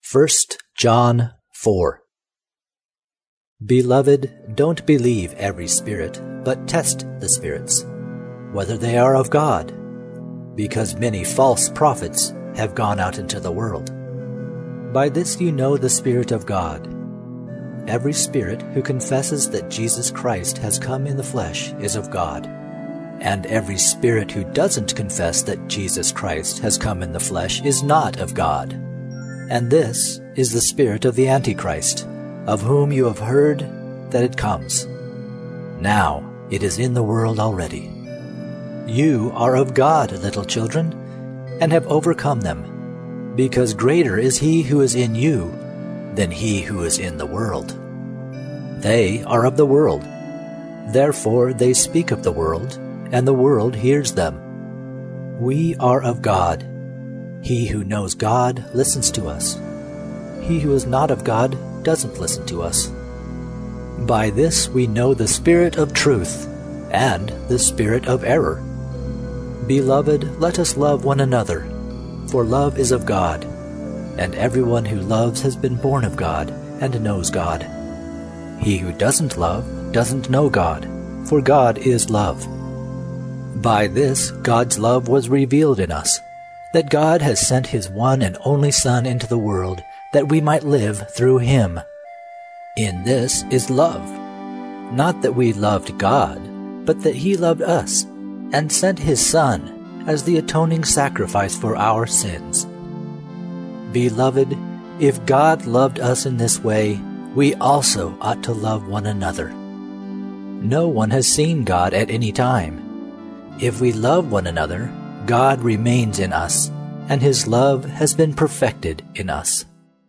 1 John 4. Beloved, don't believe every spirit, but test the spirits, whether they are of God, because many false prophets have gone out into the world. By this you know the Spirit of God. Every spirit who confesses that Jesus Christ has come in the flesh is of God, and every spirit who doesn't confess that Jesus Christ has come in the flesh is not of God. And this is the spirit of the Antichrist, of whom you have heard that it comes. Now it is in the world already. You are of God, little children, and have overcome them, because greater is he who is in you than he who is in the world. They are of the world, therefore they speak of the world, and the world hears them. We are of God. He who knows God listens to us. He who is not of God doesn't listen to us. By this we know the spirit of truth and the spirit of error. Beloved, let us love one another, for love is of God, and everyone who loves has been born of God and knows God. He who doesn't love doesn't know God, for God is love. By this God's love was revealed in us, that God has sent his one and only Son into the world, that we might live through him. In this is love, not that we loved God, but that he loved us, and sent his Son as the atoning sacrifice for our sins. Beloved, if God loved us in this way, we also ought to love one another. No one has seen God at any time. If we love one another, God remains in us, and his love has been perfected in us.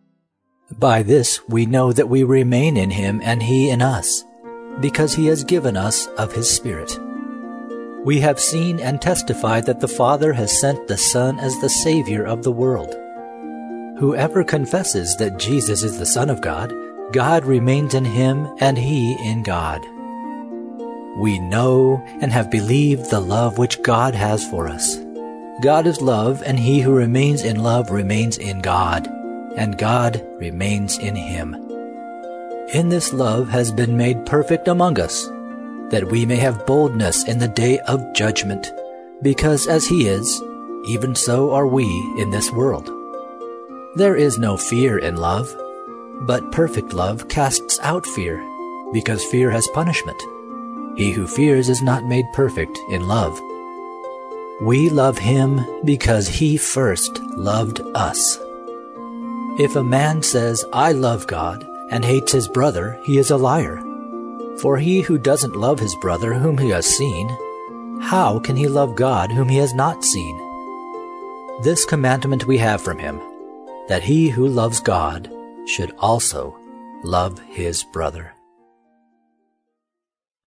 By this we know that we remain in him and he in us, because he has given us of his Spirit. We have seen and testified that the Father has sent the Son as the Savior of the world. Whoever confesses that Jesus is the Son of God, God remains in him and he in God. We know and have believed the love which God has for us. God is love, and he who remains in love remains in God, and God remains in him. In this love has been made perfect among us, that we may have boldness in the day of judgment, because as he is, even so are we in this world. There is no fear in love, but perfect love casts out fear, because fear has punishment. He who fears is not made perfect in love. We love him because he first loved us. If a man says, I love God, and hates his brother, he is a liar. For he who doesn't love his brother whom he has seen, how can he love God whom he has not seen? This commandment we have from him, that he who loves God should also love his brother.